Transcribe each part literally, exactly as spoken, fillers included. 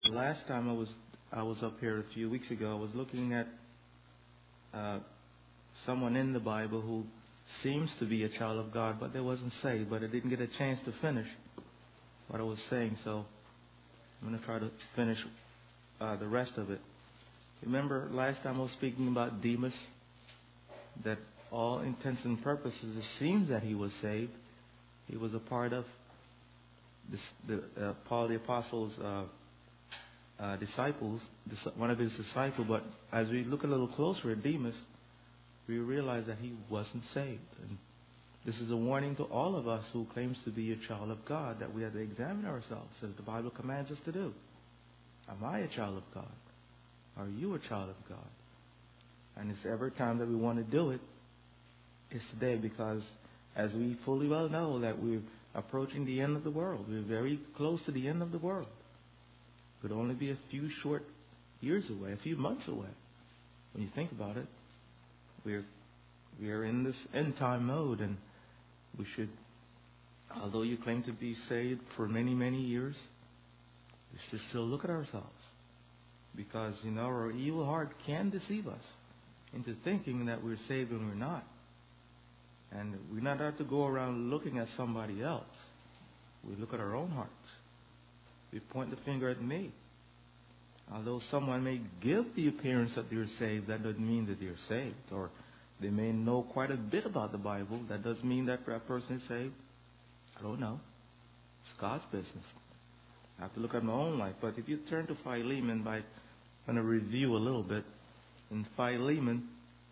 Last time I was I was up here a few weeks ago, I was looking at uh, someone in the Bible who seems to be a child of God, but they wasn't saved. But I didn't get a chance to finish what I was saying, so I'm going to try to finish uh, the rest of it. Remember last time I was speaking about Demas, that all intents and purposes, it seems that he was saved. He was a part of this, the uh, Paul the Apostle's uh, uh, disciples, one of his disciples. But as we look a little closer at Demas, we realize that he wasn't saved. And this is a warning to all of us who claims to be a child of God, that we have to examine ourselves, as the Bible commands us to do. Am I a child of God? Are you a child of God? And it's every time that we want to do it, it's today, because as we fully well know that we're approaching the end of the world. We're very close to the end of the world. Could only be a few short years away, a few months away. When you think about it, we're we're in this end time mode, and we should, although you claim to be saved for many, many years, we should still look at ourselves. Because, you know, our evil heart can deceive us into thinking that we're saved when we're not. And we not have to go around looking at somebody else. We look at our own hearts. We point the finger at me. Although someone may give the appearance that they're saved, that doesn't mean that they're saved. Or they may know quite a bit about the Bible. That doesn't mean that that person is saved. I don't know. It's God's business. I have to look at my own life. But if you turn to Philemon, by, I'm going to review a little bit. In Philemon,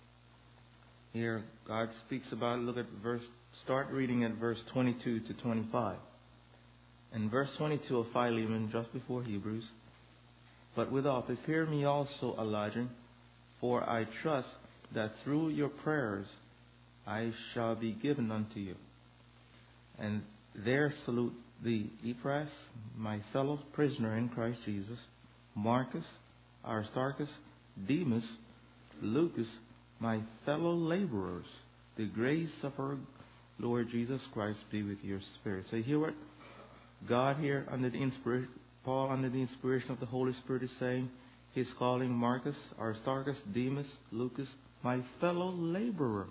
here God speaks about, look at verse, start reading at verse twenty-two to twenty-five. In verse twenty-two of Philemon, just before Hebrews, but withal prepare me also a lodging, for I trust that through your prayers I shall be given unto you. And there salute thee, Epaphras, my fellow prisoner in Christ Jesus, Marcus, Aristarchus, Demas, Lucas, my fellow laborers. The grace of our Lord Jesus Christ be with your spirit. So you hear what God here, under the inspiration, Paul, under the inspiration of the Holy Spirit, is saying? He's calling Marcus, Aristarchus, Demas, Lucas, my fellow laborers.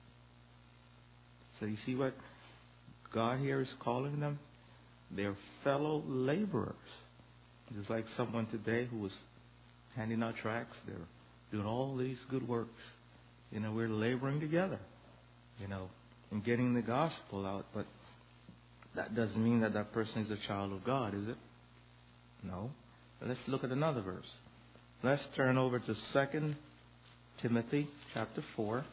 So you see what God here is calling them? They're fellow laborers. Just like someone today who was handing out tracts. They're doing all these good works. You know, we're laboring together, you know, in getting the gospel out. But that doesn't mean that that person is a child of God, is it? No. But let's look at another verse. Let's turn over to Second Timothy chapter four.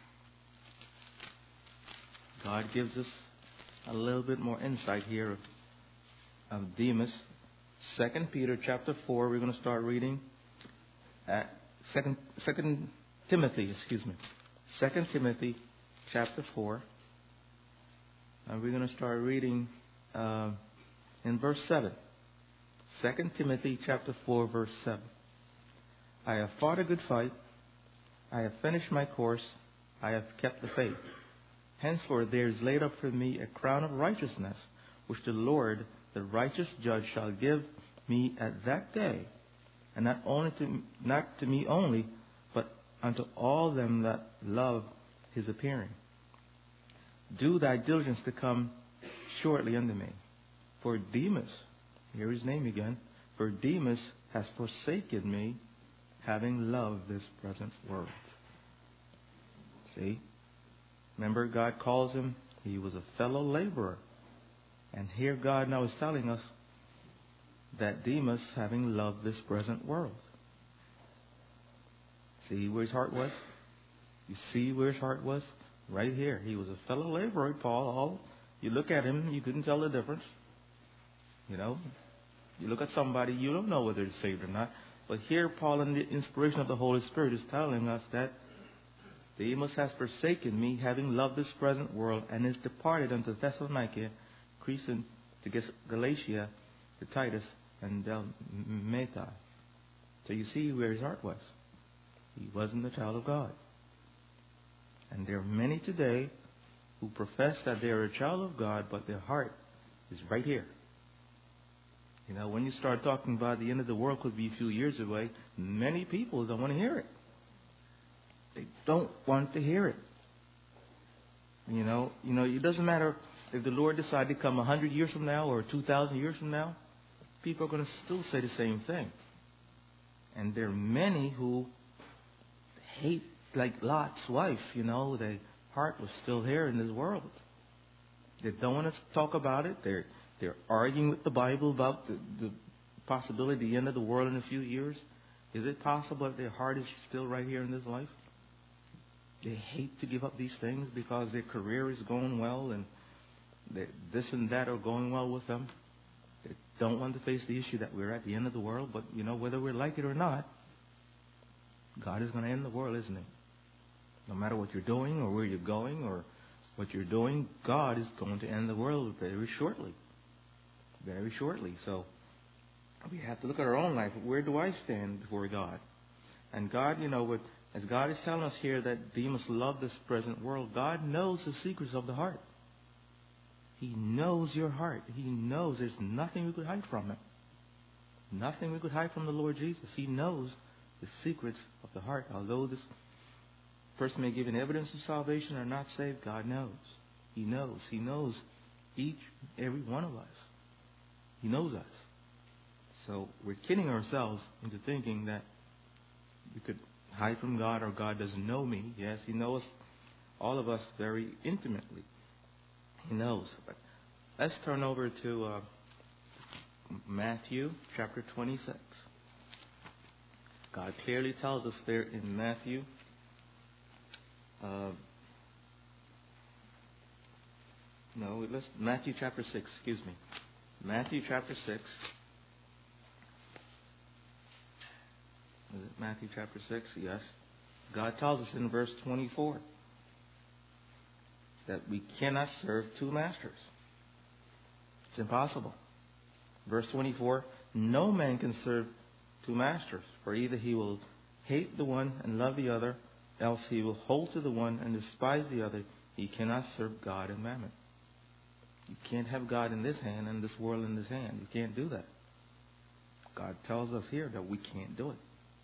God gives us a little bit more insight here of, of Demas. Second Peter chapter four, we're going to start reading at Second, Second Timothy, excuse me. Second Timothy chapter four. And we're going to start reading uh, in verse seven. Second Timothy chapter four, verse seven. I have fought a good fight. I have finished my course. I have kept the faith. Henceforth there is laid up for me a crown of righteousness, which the Lord, the righteous judge, shall give me at that day, and not only to not to me only, but unto all them that love his appearing. Do thy diligence to come shortly unto me. For Demas, hear his name again, for Demas has forsaken me, having loved this present world. See? Remember, God calls him, he was a fellow laborer. And here God now is telling us that Demas, having loved this present world. See where his heart was? You see where his heart was? Right here. He was a fellow laborer, Paul. All you look at him, you couldn't tell the difference. You know, you look at somebody, you don't know whether they're saved or not. But here, Paul, in the inspiration of the Holy Spirit, is telling us that Demas has forsaken me, having loved this present world, and is departed unto Thessalonica, Crescent, to Galatia, to Titus, and Dalmatia. So you see where his heart was. He wasn't a child of God. And there are many today who profess that they are a child of God, but their heart is right here. You know, when you start talking about the end of the world could be a few years away, many people don't want to hear it. They don't want to hear it. You know, you know, it doesn't matter if the Lord decided to come a hundred years from now or two thousand years from now. People are going to still say the same thing. And there are many who hate, like Lot's wife. You know, their heart was still here in this world. They don't want to talk about it. They're they're arguing with the Bible about the, the possibility of the end of the world in a few years. Is it possible that their heart is still right here in this life? They hate to give up these things because their career is going well and they, this and that are going well with them. They don't want to face the issue that we're at the end of the world. But, you know, whether we like it or not, God is going to end the world, isn't He? No matter what you're doing or where you're going or what you're doing, God is going to end the world very shortly. Very shortly. So we have to look at our own life. Where do I stand before God? And God, you know, what, as God is telling us here that we must love this present world, God knows the secrets of the heart. He knows your heart. He knows there's nothing we could hide from Him. Nothing we could hide from the Lord Jesus. He knows the secrets of the heart. Although this person may give an evidence of salvation or not saved, God knows. He knows. He knows each, every one of us. He knows us. So we're kidding ourselves into thinking that we could hide from God or God doesn't know me. Yes, He knows all of us very intimately. He knows. But let's turn over to uh, Matthew chapter twenty-six. God clearly tells us there in Matthew uh, no, let's Matthew chapter six, excuse me. Matthew chapter six. Is it Matthew chapter six? Yes. God tells us in verse twenty-four that we cannot serve two masters. It's impossible. Verse twenty-four, no man can serve two masters, for either he will hate the one and love the other, else he will hold to the one and despise the other. He cannot serve God and mammon. You can't have God in this hand and this world in this hand. You can't do that. God tells us here that we can't do it.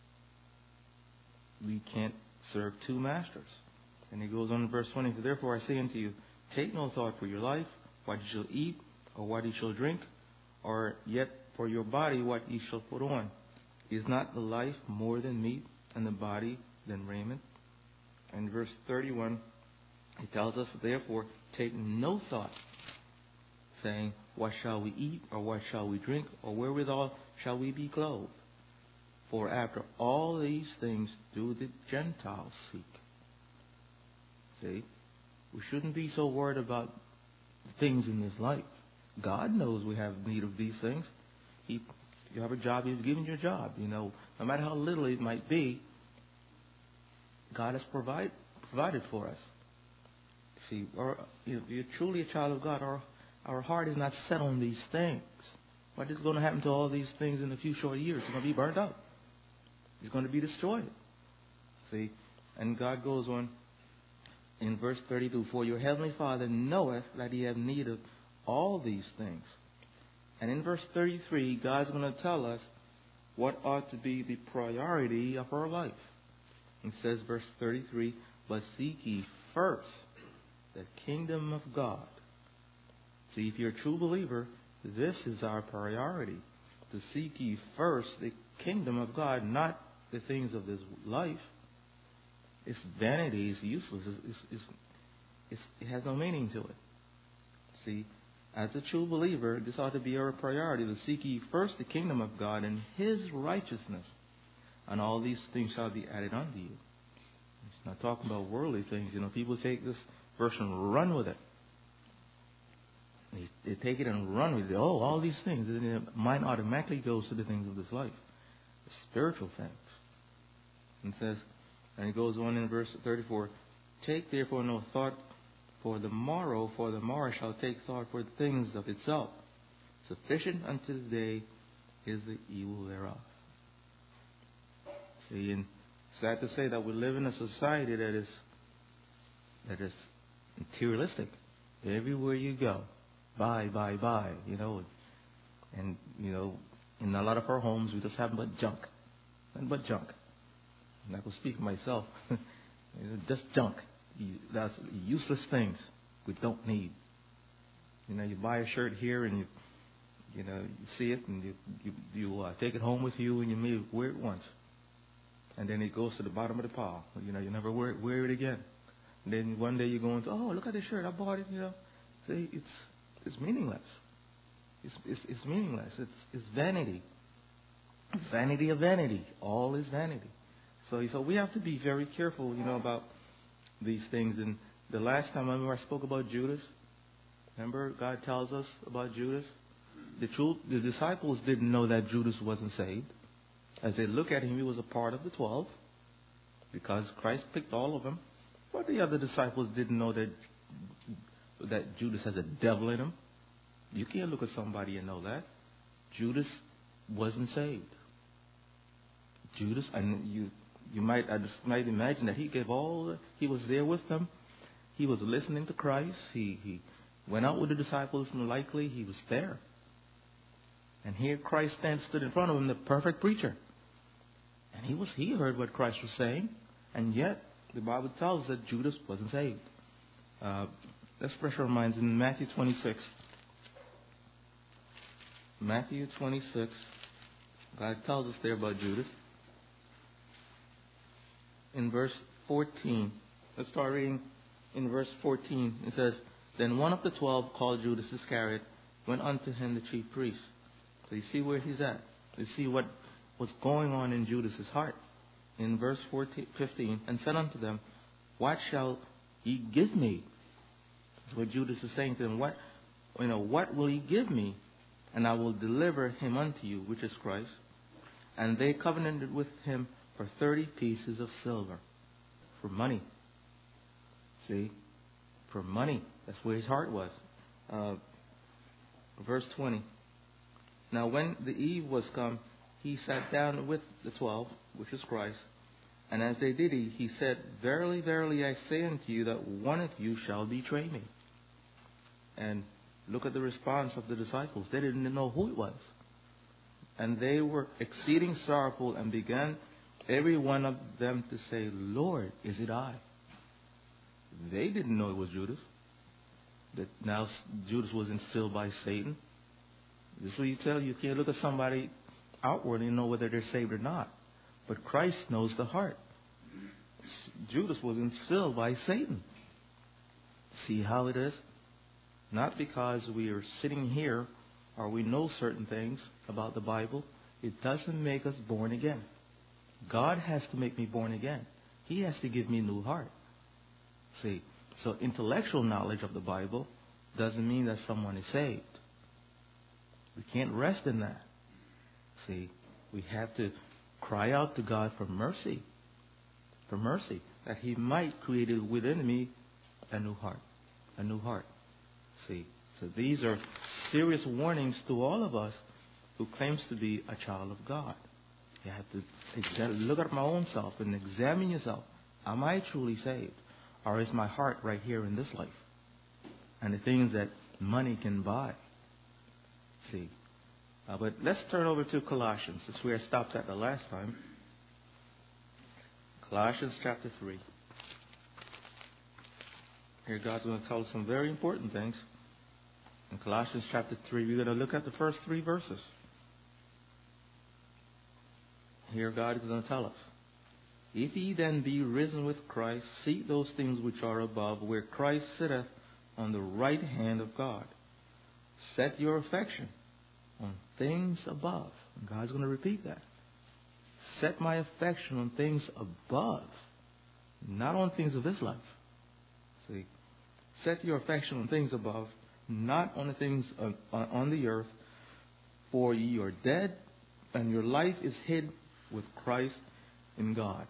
We can't serve two masters. And He goes on in verse twenty, therefore I say unto you, take no thought for your life, what you shall eat, or what you shall drink, or yet for your body what ye shall put on. Is not the life more than meat, and the body than raiment? And verse thirty-one, He tells us, therefore take no thought, saying, what shall we eat, or what shall we drink, or wherewithal shall we be clothed? For after all these things do the Gentiles seek. See, we shouldn't be so worried about things in this life. God knows we have need of these things. He, you have a job, He's given you a job. You know, no matter how little it might be, God has provide, provided for us. See, or, you know, if you're truly a child of God, our, our heart is not set on these things. What is going to happen to all these things in a few short years? It's going to be burnt up. It's going to be destroyed. See, and God goes on in verse thirty-two, for your heavenly Father knoweth that ye have need of all these things. And in verse thirty-three, God's going to tell us what ought to be the priority of our life. It says, verse thirty-three, but seek ye first the kingdom of God. See, if you're a true believer, this is our priority. To seek ye first the kingdom of God, not the things of this life. It's vanity. It's useless. It's, it's, it's, it's, it has no meaning to it. See, as a true believer, this ought to be our priority, to seek ye first the kingdom of God and His righteousness, and all these things shall be added unto you. It's not talking about worldly things. You know, people take this verse and run with it. They, they take it and run with it. Oh, all these things. And their mind automatically goes to the things of this life, the spiritual things. And it says, and it goes on in verse thirty-four, take therefore no thought for the morrow, for the morrow shall take thought for the things of itself. Sufficient unto the day is the evil thereof. See, and sad to say that we live in a society that is that is materialistic. Everywhere you go, buy, buy, buy. You know, And, you know, in a lot of our homes, we just have but junk. Nothing but junk. And I can speak for myself. Just junk. That's useless things we don't need. You know, you buy a shirt here and you, you know, you see it and you you, you uh, take it home with you and you may wear it once, and then it goes to the bottom of the pile. You know, you never wear it, wear it again. And then one day you go into, oh, look at this shirt, I bought it. You know, see, it's it's meaningless. It's it's, it's meaningless. It's it's vanity. Vanity of vanity. All is vanity. So so we have to be very careful, you know, about these things. And the last time I remember I spoke about Judas. Remember, God tells us about Judas. The truth, the disciples didn't know that Judas wasn't saved. As they look at him, he was a part of the twelve because Christ picked all of them. But the other disciples didn't know that that Judas has a devil in him. You can't look at somebody and know that. Judas wasn't saved. Judas, and you you might I just might imagine that he gave all. The, he was there with them. He was listening to Christ. He he went out with the disciples, and likely he was there. And here Christ stands stood in front of him, the perfect preacher. And he was he heard what Christ was saying, and yet the Bible tells us that Judas wasn't saved. Uh, let's refresh our minds in Matthew twenty-six. Matthew twenty-six. God tells us there about Judas. In verse fourteen, let's start reading in verse fourteen. It says, "Then one of the twelve, called Judas Iscariot, went unto him the chief priest." So you see where he's at. You see what what's going on in Judas's heart. In verse fourteen, fifteen, "And said unto them, What shall ye give me?" That's what Judas is saying to them. What, you know, what will ye give me? And I will deliver him unto you, which is Christ. And they covenanted with him for thirty pieces of silver. For money. See? For money. That's where his heart was. Uh, verse twenty. "Now when the eve was come, he sat down with the twelve, which is Christ. And as they did eat, he said, Verily, verily, I say unto you that one of you shall betray me. And look at the response of the disciples. They didn't know who it was. And they were exceeding sorrowful and began every one of them to say, Lord, is it I? They didn't know it was Judas. That now Judas was instilled by Satan. This is what you tell you. You can't look at somebody outwardly and know whether they're saved or not. But Christ knows the heart. Judas was instilled by Satan. See how it is? Not because we are sitting here or we know certain things about the Bible. It doesn't make us born again. God has to make me born again. He has to give me a new heart. See, so intellectual knowledge of the Bible doesn't mean that someone is saved. We can't rest in that. See, we have to cry out to God for mercy. For mercy. That He might create within me a new heart. A new heart. See, so these are serious warnings to all of us who claims to be a child of God. You have to exa- look at my own self and examine yourself. Am I truly saved? Or is my heart right here in this life? And the things that money can buy. See. Uh, but let's turn over to Colossians. This is where I stopped at the last time. Colossians chapter three. Here God's going to tell us some very important things. In Colossians chapter three, we're going to look at the first three verses. Here God is going to tell us. If ye then be risen with Christ, seek those things which are above, where Christ sitteth on the right hand of God. Set your affection on things above. And God's going to repeat that. Set my affection on things above, not on things of this life. See, set your affection on things above, not on the things on, on the earth. For ye are dead, and your life is hid with Christ in God.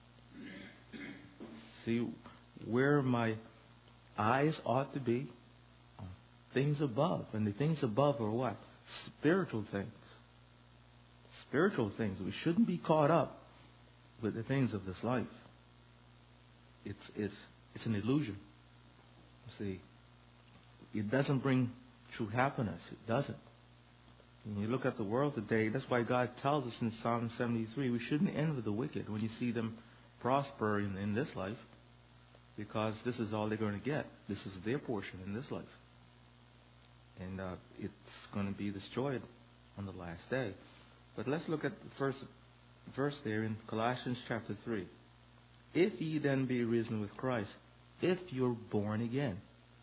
See, where my eyes ought to be, on things above. And the things above are what? Spiritual things. Spiritual things. We shouldn't be caught up with the things of this life. It's it's it's an illusion. See, it doesn't bring true happiness. It doesn't. When you look at the world today, that's why God tells us in Psalm seventy-three, we shouldn't envy the wicked when you see them prosper in, in this life, because this is all they're going to get. This is their portion in this life. And uh, it's going to be destroyed on the last day. But let's look at the first verse there in Colossians chapter three. If ye then be risen with Christ, if you're born again.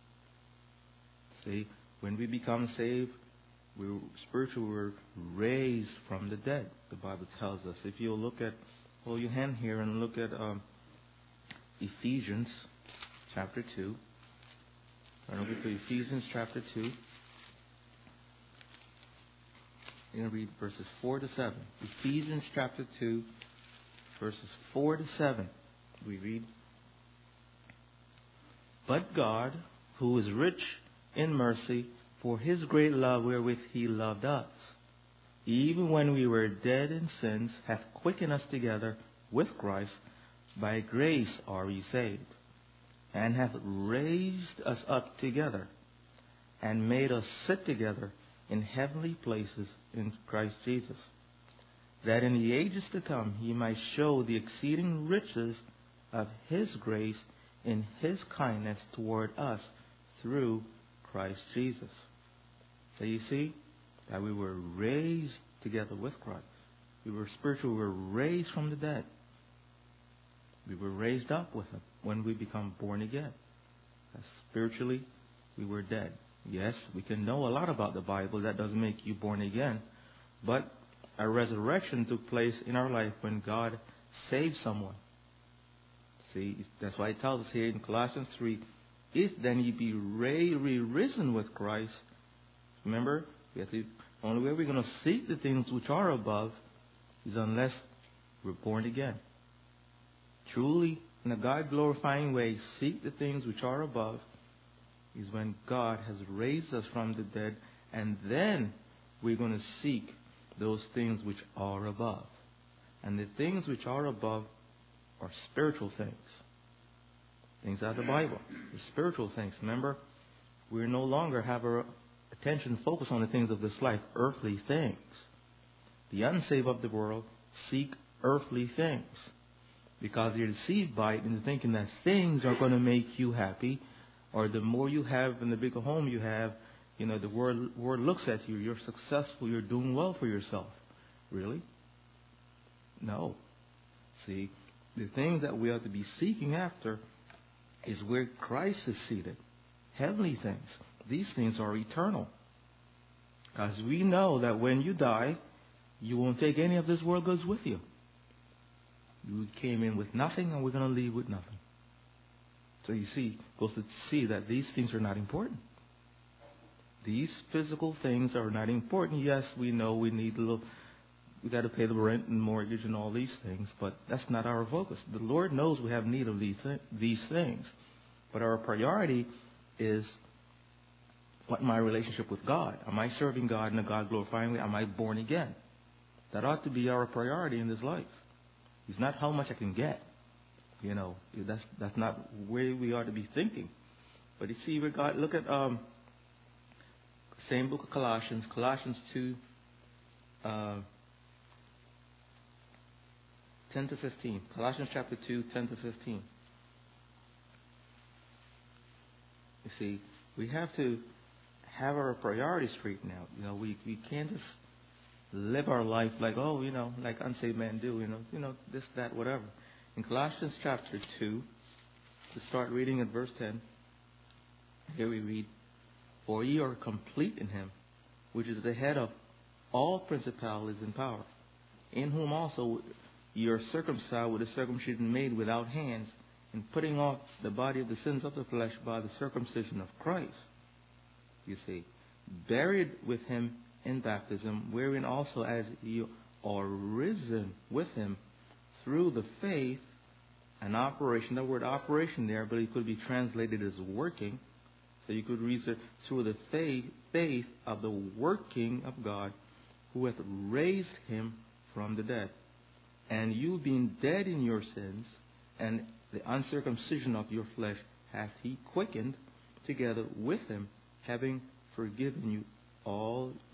See, when we become saved, we're spiritually we're raised from the dead, the Bible tells us. If you'll look at, hold your hand here and look at um, Ephesians chapter two. Turn over to Ephesians chapter two. You're going to read verses four to seven. Ephesians chapter two, verses four to seven. We read, But God, who is rich in mercy, for his great love wherewith he loved us, even when we were dead in sins, hath quickened us together with Christ. By grace are ye saved, and hath raised us up together, and made us sit together in heavenly places in Christ Jesus, that in the ages to come he might show the exceeding riches of his grace in his kindness toward us through Christ Jesus. So you see that we were raised together with Christ. We were spiritual. We were raised from the dead. We were raised up with him when we become born again. Spiritually, we were dead. Yes, we can know a lot about the Bible. That doesn't make you born again. But a resurrection took place in our life when God saved someone. See, that's why it tells us here in Colossians three, if then ye be re-risen with Christ. Remember, we have to, the only way we're going to seek the things which are above is unless we're born again. Truly, in a God-glorifying way, seek the things which are above is when God has raised us from the dead, and then we're going to seek those things which are above. And the things which are above are spiritual things. Things out of the Bible. The spiritual things. Remember, we no longer have our attention focused on the things of this life, earthly things. The unsaved of the world seek earthly things because they're deceived by it into thinking that things are going to make you happy, or the more you have and the bigger home you have, you know, the world, world looks at you. You're successful. You're doing well for yourself. Really? No. See, the things that we ought to be seeking after is where Christ is seated. Heavenly things. These things are eternal. Because we know that when you die, you won't take any of this world goods with you. You came in with nothing, and we're going to leave with nothing. So you see, goes to see that these things are not important. These physical things are not important. Yes, we know we need a little, we got to pay the rent and mortgage and all these things, but that's not our focus. The Lord knows we have need of these th- these things, but our priority is what my relationship with God. Am I serving God in a God glorifying way? Am I born again? That ought to be our priority in this life. It's not how much I can get. You know, that's that's not where we ought to be thinking. But you see, we got look at um, same book of Colossians, Colossians two, uh, ten to fifteen. Colossians chapter two, ten to fifteen. You see, we have to have our priorities straightened out. You know, we we can't just live our life like, oh, you know, like unsaved men do. You know, you know, this, that, whatever. In Colossians chapter two, to start reading at verse ten, here we read, For ye are complete in him, which is the head of all principalities and power, in whom also ye are circumcised with a circumcision made without hands, in putting off the body of the sins of the flesh by the circumcision of Christ. You see, buried with him in baptism, wherein also as ye are risen with him through the faith and operation. The word operation there, but it could be translated as working. So you could read it through the faith, faith of the working of God, who hath raised him from the dead. And you being dead in your sins, and the uncircumcision of your flesh hath he quickened together with him, having forgiven you all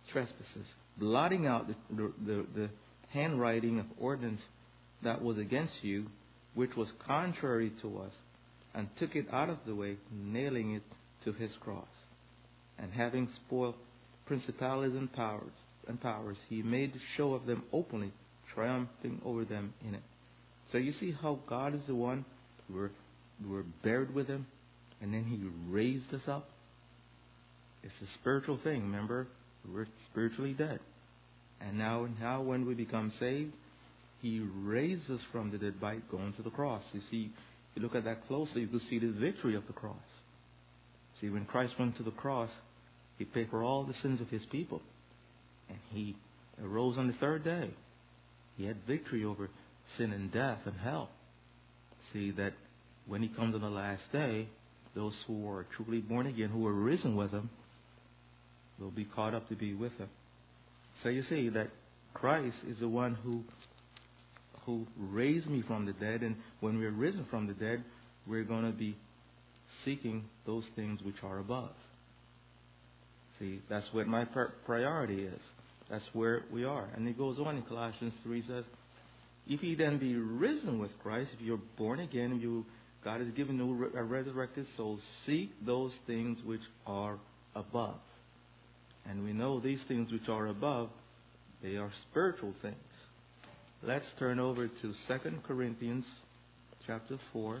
trespasses, blotting out the, the, the, the handwriting of ordinance that was against you, which was contrary to us, and took it out of the way, nailing it to his cross. And having spoiled principalities and powers, and powers, he made show of them openly, triumphing over them in it. So you see how God is the one. We're, we're buried with him, and then he raised us up. It's a spiritual thing, remember? We're spiritually dead. And now, now when we become saved, he raised us from the dead by going to the cross. You see, if you look at that closely, you can see the victory of the cross. See, when Christ went to the cross, he paid for all the sins of his people. And he arose on the third day. He had victory over sin and death and hell. See, that when he comes on the last day, those who are truly born again, who are risen with him, will be caught up to be with him. So you see that Christ is the one who who raised me from the dead, and when we're risen from the dead, we're going to be seeking those things which are above. See, that's what my priority is. That's where we are. And it goes on in Colossians three, says, if ye then be risen with Christ, if you're born again, you God has given you a resurrected soul, seek those things which are above. And we know these things which are above, they are spiritual things. Let's turn over to Second Corinthians chapter four.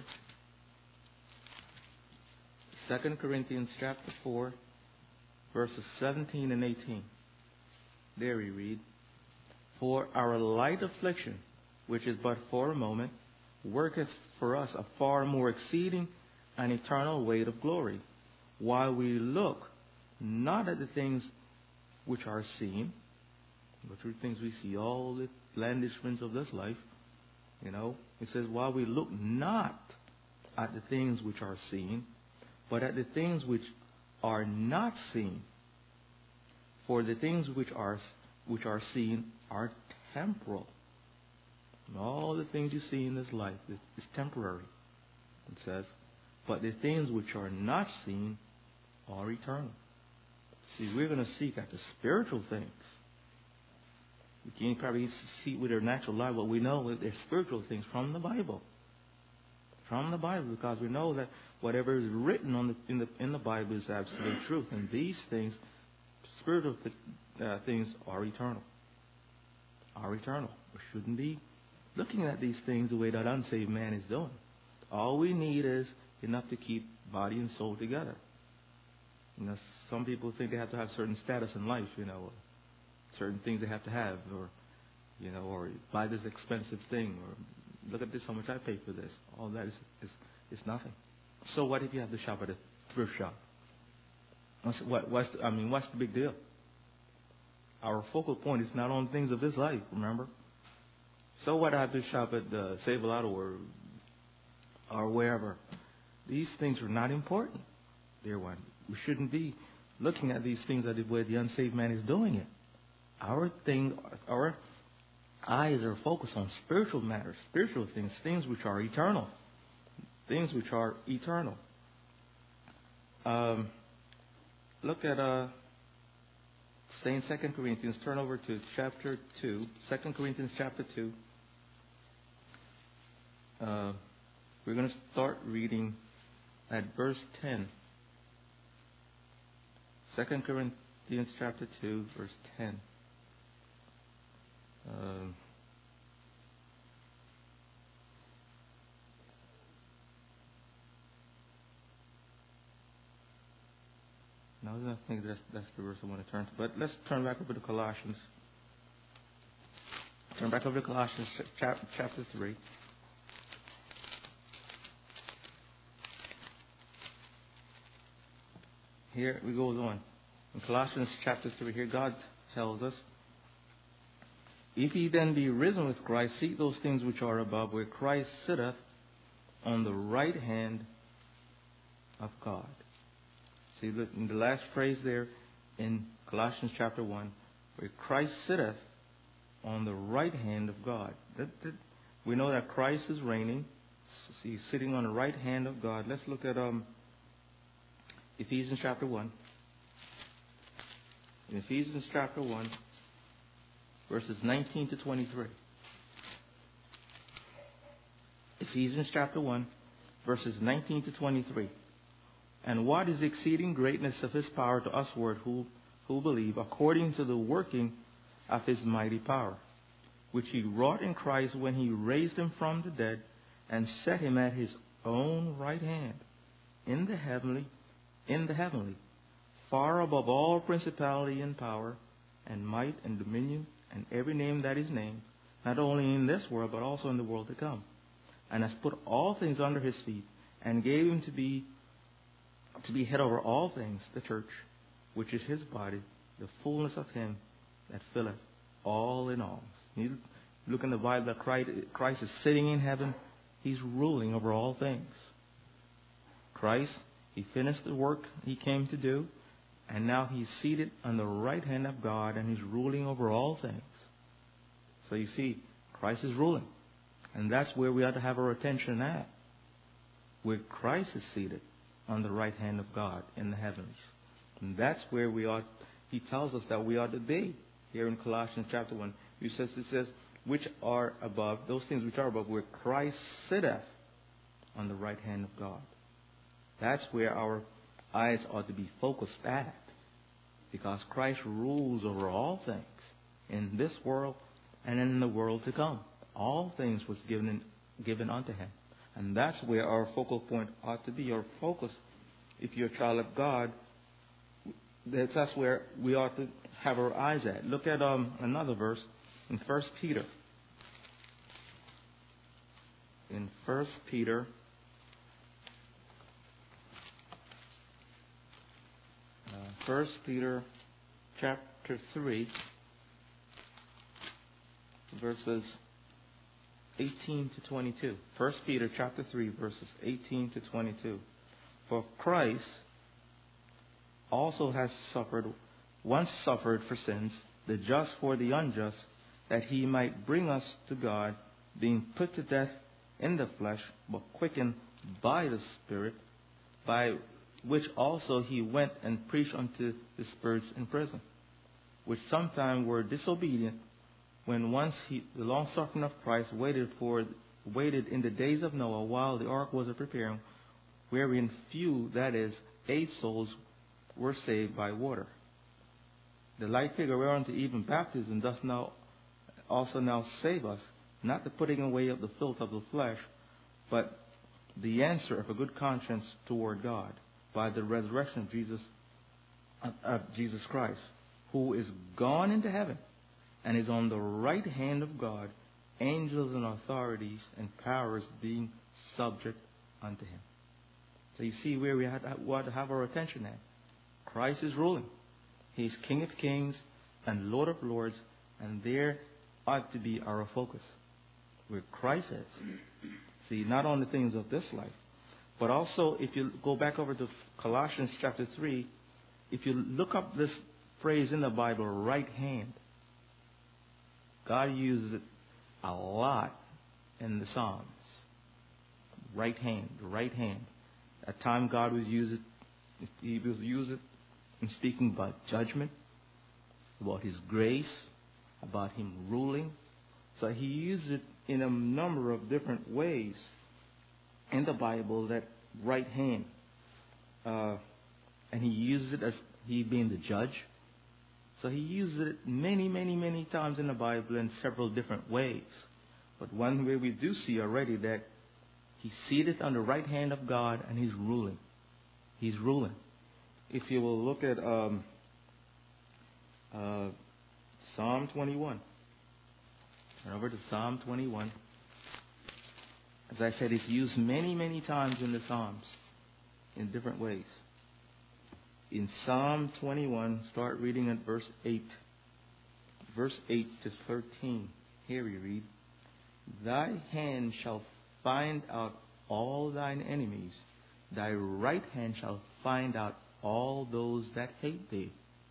Second Corinthians chapter four, verses seventeen and eighteen. There we read, for our light affliction, which is but for a moment, worketh for us a far more exceeding and eternal weight of glory, while we look not at the things which are seen, but the things we see, all the blandishments of this life. You know, it says, while we look not at the things which are seen, but at the things which are not seen. For the things which are which are seen are temporal. And all the things you see in this life is, is temporary. It says, but the things which are not seen are eternal. See, we're going to seek after spiritual things. We can't probably see with our natural life, but we know that they're spiritual things from the Bible. From the Bible, because we know that whatever is written on the, in the in the Bible is absolute truth. And these things, spiritual uh, things, are eternal. Are eternal. We shouldn't be looking at these things the way that unsaved man is doing. All we need is enough to keep body and soul together. You know, some people think they have to have certain status in life, you know, certain things they have to have, or, you know, or buy this expensive thing, or look at this, how much I paid for this. All that is, is, is nothing. So what if you have to shop at a thrift shop? What's, what, what's the, I mean, what's the big deal? Our focal point is not on things of this life, remember? So what, I have to shop at the Save-A-Lot or, or wherever. These things are not important, dear one. We shouldn't be looking at these things at the way the unsaved man is doing it. Our thing, our eyes are focused on spiritual matters, spiritual things, things which are eternal, things which are eternal. Um, look at uh, stay in Second Corinthians. Turn over to chapter two. Second Corinthians chapter two. Uh, we're going to start reading at verse ten. Second Corinthians chapter two, verse ten. Um, no, I think that's, that's the verse I want to turn to. But let's turn back over to Colossians. Turn back over to Colossians chapter, chapter three. Here we goes on. In Colossians chapter three, here God tells us, if ye then be risen with Christ, seek those things which are above, where Christ sitteth on the right hand of God. See, look in the last phrase there in Colossians chapter one, where Christ sitteth on the right hand of God. That, that, we know that Christ is reigning. He's sitting on the right hand of God. Let's look at um, Ephesians chapter one. in Ephesians chapter one, verses nineteen to twenty-three. Ephesians chapter one, verses nineteen to twenty-three. And what is the exceeding greatness of his power to usward who, who believe, according to the working of his mighty power, which he wrought in Christ when he raised him from the dead and set him at his own right hand in the heavenly, in the heavenly, far above all principality and power and might and dominion and every name that is named, not only in this world but also in the world to come, and has put all things under his feet, and gave him to be to be head over all things, the church, which is his body, the fullness of him that filleth all in all. You look in the Bible that Christ, Christ is sitting in heaven. He's ruling over all things. Christ, he finished the work he came to do, and now he's seated on the right hand of God, and he's ruling over all things. So you see, Christ is ruling. And that's where we ought to have our attention at, where Christ is seated on the right hand of God in the heavens. And that's where we ought, he tells us that we ought to be. Here in Colossians chapter one, he says, it says, which are above, those things which are above, where Christ sitteth on the right hand of God. That's where our eyes ought to be focused at, because Christ rules over all things in this world and in the world to come. All things was given given unto him. And that's where our focal point ought to be. Our focus, if you're a child of God, that's, that's where we ought to have our eyes at. Look at um, another verse in First Peter. In First Peter, uh, First Peter chapter three, verses eighteen to twenty-two. First Peter chapter three, verses eighteen to twenty-two. For Christ also has suffered, once suffered for sins, the just for the unjust, that he might bring us to God, being put to death in the flesh, but quickened by the Spirit, by which also he went and preached unto the spirits in prison, which sometime were disobedient, when once he, the long suffering of Christ waited for waited in the days of Noah while the ark was a preparing, wherein few, that is, eight souls, were saved by water. The like figure whereunto even baptism does now also now save us, not the putting away of the filth of the flesh, but the answer of a good conscience toward God by the resurrection of Jesus of, of Jesus Christ, who is gone into heaven and is on the right hand of God, angels and authorities and powers being subject unto him. So you see where we have to have our attention at. Christ is ruling. He's King of kings and Lord of lords, and there ought to be our focus, where Christ is. See, not on the things of this life, but also if you go back over to Colossians chapter three, if you look up this phrase in the Bible, right hand, God uses it a lot in the Psalms. Right hand, the right hand. At times God would use it, he would use it in speaking about judgment, about his grace, about him ruling. So he used it in a number of different ways in the Bible, that right hand. Uh, and he uses it as he being the judge. So he uses it many, many, many times in the Bible in several different ways. But one way we do see already that he's seated on the right hand of God and he's ruling. He's ruling. If you will look at um, uh, Psalm twenty-one. Turn over to Psalm twenty-one. As I said, it's used many, many times in the Psalms in different ways. In Psalm twenty-one, start reading at verse eight. Verse eight to thirteen. Here we read, Thy hand shall find out all thine enemies. Thy right hand shall find out all those that hate thee.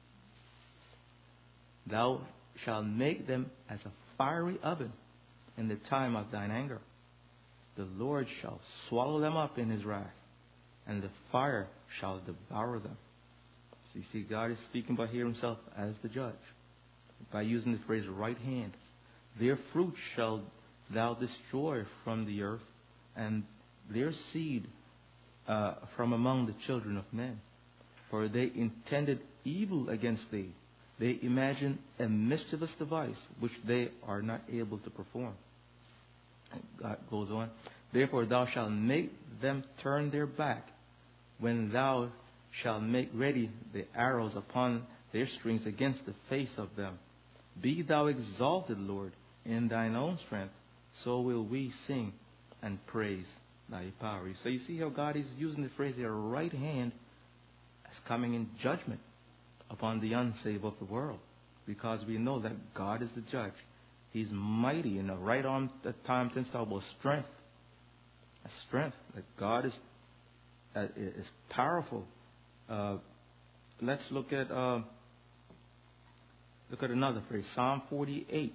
Thou shalt make them as a fiery oven in the time of thine anger. The Lord shall swallow them up in his wrath, and the fire shall devour them. So you see, God is speaking about here himself as the judge by using the phrase right hand. Their fruit shall thou destroy from the earth, and their seed uh, from among the children of men. For they intended evil against thee. They imagine a mischievous device which they are not able to perform. And God goes on. Therefore thou shalt make them turn their back when thou shalt make ready the arrows upon their strings against the face of them. Be thou exalted, Lord, in thine own strength, so will we sing and praise thy power. So you see how God is using the phrase here, right hand, as coming in judgment upon the unsaved of the world. Because we know that God is the judge. He's mighty, and the right arm at times tends to talk about strength. A strength that God is uh, is powerful. Uh, let's look at uh, look at another phrase, Psalm forty-eight.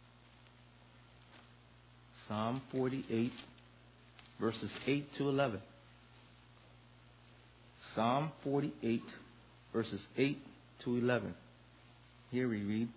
Psalm forty-eight, verses eight to eleven. Psalm forty-eight, verses eight to eleven. Here we read,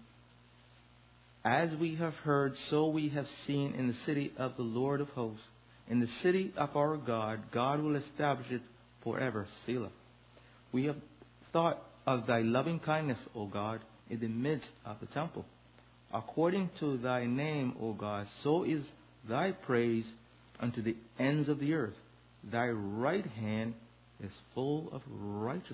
As we have heard, so we have seen in the city of the Lord of hosts. In the city of our God, God will establish it forever. Selah. We have thought of thy loving kindness, O God, in the midst of the temple. According to thy name, O God, so is thy praise unto the ends of the earth. Thy right hand is full of righteousness.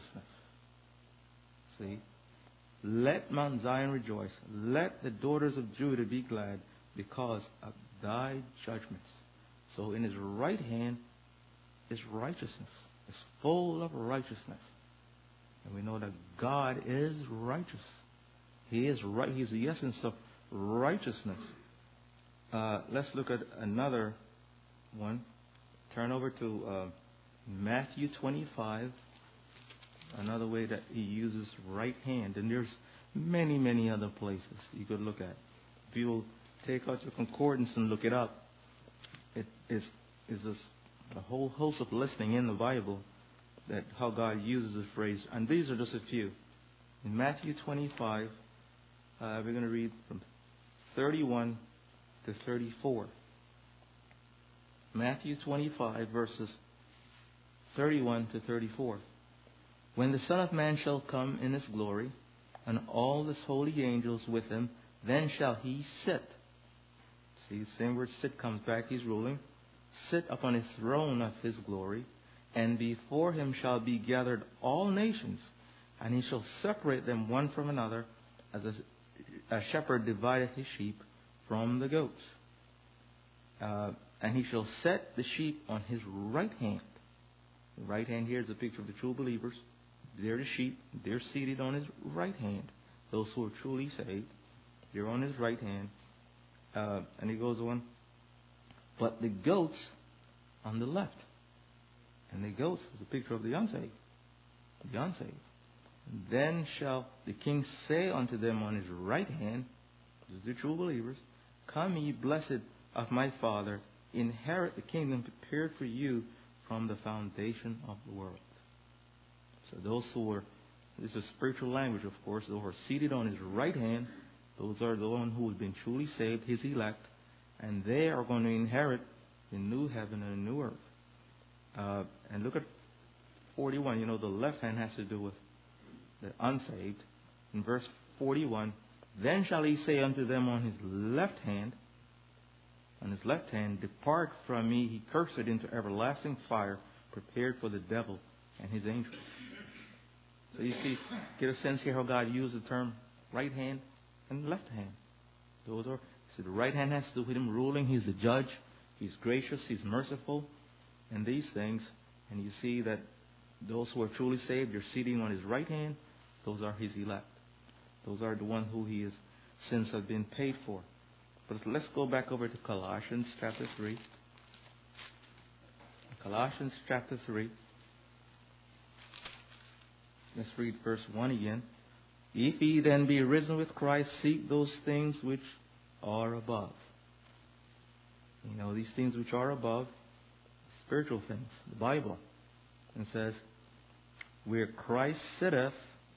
See? Let Mount Zion rejoice. Let the daughters of Judah be glad because of thy judgments. So in his right hand is righteousness. It's full of righteousness. And we know that God is righteous. He is right. He's the essence of righteousness. Uh, let's look at another one. Turn over to uh, Matthew twenty-five. Another way that he uses right hand. And there's many, many other places you could look at. If you will take out your concordance and look it up, it is is a, a whole host of listening in the Bible that how God uses the phrase. And these are just a few. In Matthew twenty-five, uh, we're going to read from thirty-one to thirty-four. Matthew twenty-five, verses thirty-one to thirty-four. When the Son of Man shall come in his glory, and all his holy angels with him, then shall he sit. See, the same word sit comes back, he's ruling. Sit upon his throne of his glory, and before him shall be gathered all nations, and he shall separate them one from another, as a, a shepherd divideth his sheep from the goats. Uh, and he shall set the sheep on his right hand. The right hand here is a picture of the true believers. They're the sheep. They're seated on his right hand. Those who are truly saved, they're on his right hand. Uh, and he goes on, but the goats on the left. And the goats is a picture of the unsaved. The unsaved. Then shall the king say unto them on his right hand, this is the true believers, Come ye blessed of my Father, inherit the kingdom prepared for you from the foundation of the world. So those who are, this is spiritual language, of course, those who are seated on his right hand, those are the one who has been truly saved, his elect, and they are going to inherit the new heaven and the new earth. Uh, and look at forty-one. You know, the left hand has to do with the unsaved. In verse forty-one, then shall he say unto them on his left hand, on his left hand, Depart from me, ye cursed, into everlasting fire, prepared for the devil and his angels. So you see, get a sense here how God used the term right hand and left hand. Those are, so the right hand has to do with him ruling. He's the judge. He's gracious. He's merciful. And these things. And you see that those who are truly saved, they're sitting on his right hand. Those are his elect. Those are the ones who his sins have been paid for. But let's go back over to Colossians chapter three. Colossians chapter three. Let's read verse one again. If ye then be risen with Christ, seek those things which are above. You know, these things which are above, spiritual things, the Bible. And says, where Christ sitteth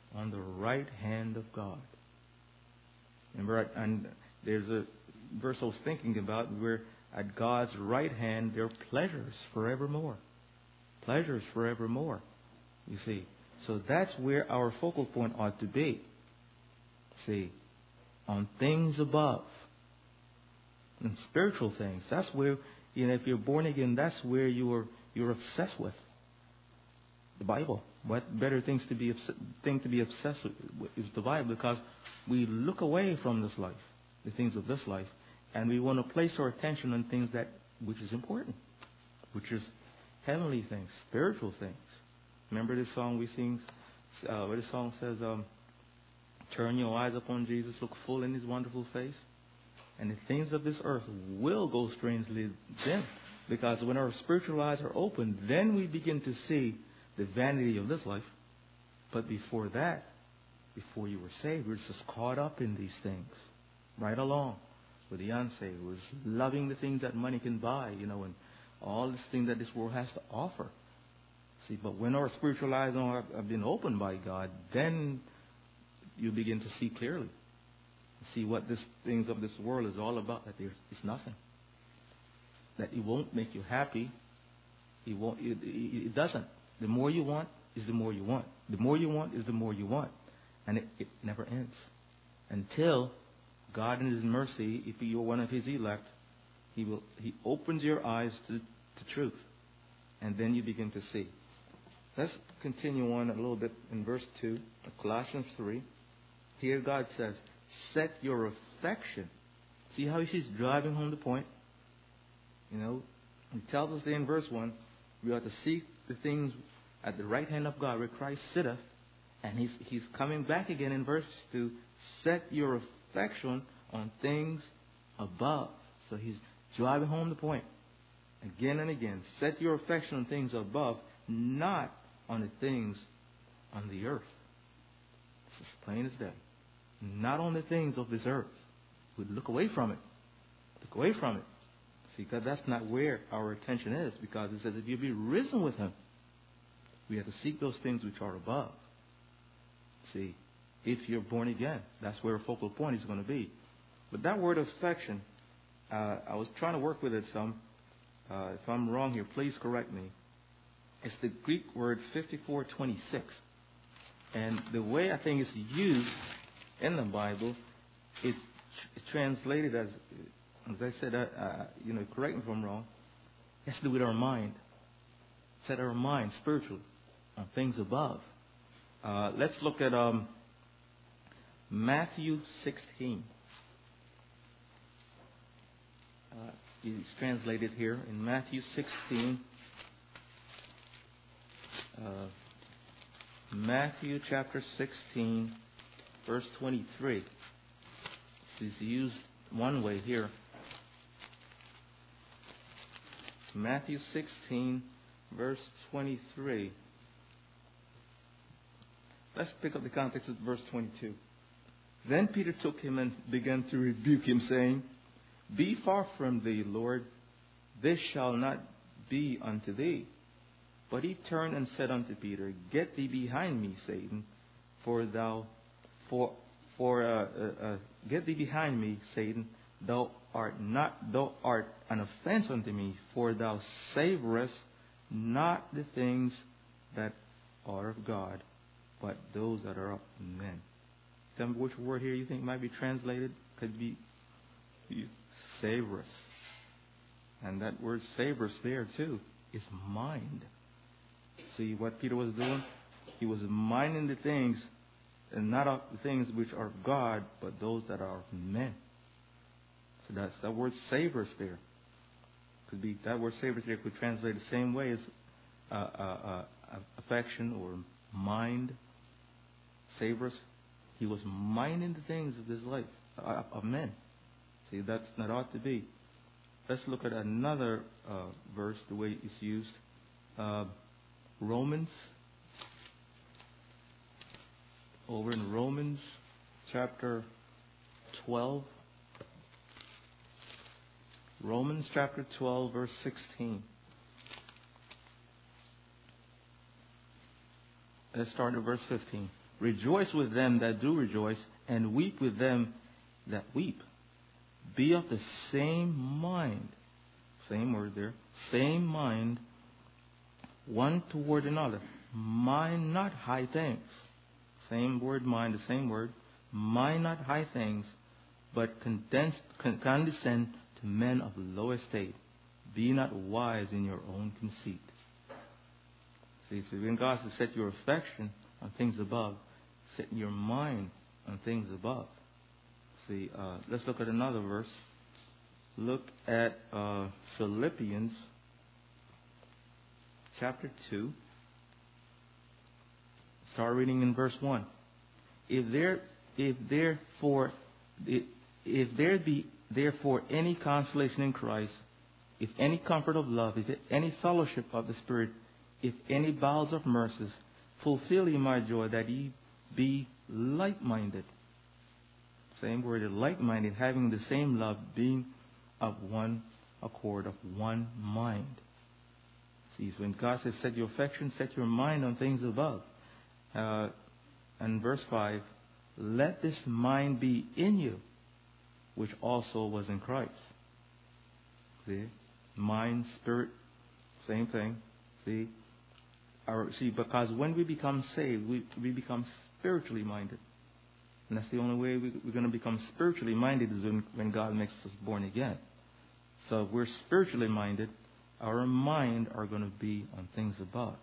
on the right hand of God. Remember, and there's a verse I was thinking about where at God's right hand there are pleasures forevermore. Pleasures forevermore. You see. So that's where our focal point ought to be. See. On things above. And spiritual things. That's where, you know, if you're born again, that's where you're you're obsessed with. The Bible. What better things to be thing to be obsessed with is the Bible, because we look away from this life, the things of this life, and we want to place our attention on things that which is important, which is heavenly things, spiritual things. Remember this song we sing, uh, where the song says, um, "Turn your eyes upon Jesus, look full in His wonderful face, and the things of this earth will go strangely dim." Because when our spiritual eyes are open, then we begin to see the vanity of this life. But before that, before you were saved, we were just caught up in these things, right along with the unsaved. Was loving the things that money can buy, you know, and all this thing that this world has to offer. See, but when our spiritual eyes have been opened by God, then you begin to see clearly, see what these things of this world is all about. That there's it's nothing. That it won't make you happy. It won't. It, it, it doesn't. The more you want is the more you want. The more you want is the more you want. And it, it never ends. Until God in His mercy, if you're one of His elect, He will He opens your eyes to, to truth. And then you begin to see. Let's continue on a little bit in verse two of Colossians three. Here God says, set your affection. See how He's driving home the point? You know, He tells us there in verse one, we ought to seek the things at the right hand of God where Christ sitteth. And he's, he's coming back again in verse two. Set your affection on things above. So He's driving home the point again and again. Set your affection on things above, not on the things on the earth. It's as plain as day. Not on the things of this earth. We look away from it. Look away from it. See, because that's not where our attention is. Because it says, if you be risen with Him, we have to seek those things which are above. See, if you're born again, that's where a focal point is going to be. But that word affection, uh, I was trying to work with it some. Uh, if I'm wrong here, please correct me. It's the Greek word fifty-four twenty-six. And the way I think it's used in the Bible, it's, it's translated as, as I said, uh, uh, you know, correct me if I'm wrong, it has to do with our mind. Set our mind spiritually on things above. Uh, let's look at um, Matthew sixteen. Uh, it's translated here in Matthew sixteen. Uh, Matthew chapter sixteen, verse twenty-three. It's used one way here. Matthew sixteen, verse twenty-three. Let's pick up the context of verse twenty-two. Then Peter took him and began to rebuke him, saying, Be far from thee, Lord, this shall not be unto thee. But he turned and said unto Peter, Get thee behind me, Satan, for thou, for, for, uh, uh, uh, get thee behind me, Satan, thou art not, thou art an offense unto me, for thou savorest not the things that are of God, but those that are of men. Tell me which word here you think might be translated. Could be savorous. And that word savorous there too is mind. See what Peter was doing? He was minding the things, and not of the things which are of God, but those that are of men. So that's that word savorous there. Could be that word savorous there could translate the same way as uh, uh, uh, affection or mind. Savorous. He was minding the things of this life, uh, of men. See, that's not ought to be. Let's look at another uh, verse, the way it's used. Uh, Romans. Over in Romans chapter twelve. Romans chapter twelve, verse sixteen. Let's start at verse fifteen. Rejoice with them that do rejoice, and weep with them that weep. Be of the same mind. Same word there. Same mind, one toward another. Mind not high things. Same word, mind, the same word. Mind not high things, but condense, con- condescend to men of low estate. Be not wise in your own conceit. See, so when God says set your affection on things above, set your mind on things above. See, uh, let's look at another verse. Look at uh, Philippians chapter two. Start reading in verse one. If there, if therefore, if, if there be therefore any consolation in Christ, if any comfort of love, if any fellowship of the Spirit, if any bowels of mercies, fulfill ye my joy, that ye be like-minded. Same word, like-minded, having the same love, being of one accord, of one mind. See, so when God says, set your affection, set your mind on things above. Uh, and verse five, let this mind be in you, which also was in Christ. See, mind, spirit, same thing. See, Our, see, because when we become saved, we, we become spiritually minded. And that's the only way we, we're going to become spiritually minded is when, when God makes us born again. So if we're spiritually minded, our mind are going to be on things above.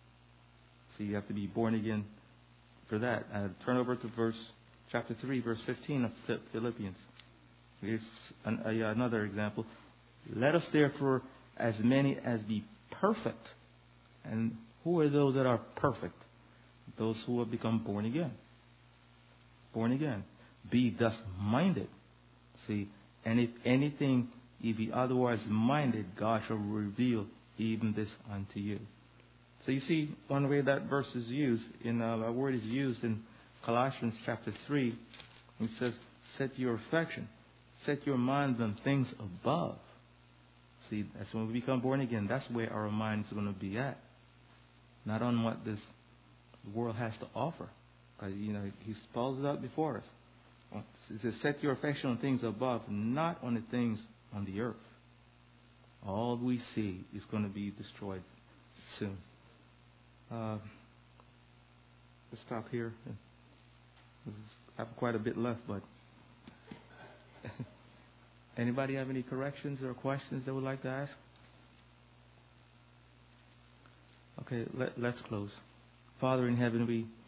So you have to be born again for that. Uh, turn over to verse chapter three, verse fifteen of Philippians. Here's an, uh, another example. Let us therefore, as many as be perfect. And who are those that are perfect? Those who have become born again. Born again. Be thus minded. See, and if anything ye be otherwise minded, God shall reveal even this unto you. So you see, one way that verse is used, in uh, a word is used in Colossians chapter three. It says, set your affection, set your mind on things above. See, that's when we become born again. That's where our mind is going to be at. Not on what this world has to offer. Uh, you know, he spells it out before us. It says, set your affection on things above, not on the things on the earth. All we see is going to be destroyed soon. Uh, let's stop here. I have quite a bit left, but anybody have any corrections or questions they would like to ask? Okay, let, let's close. Father in heaven, we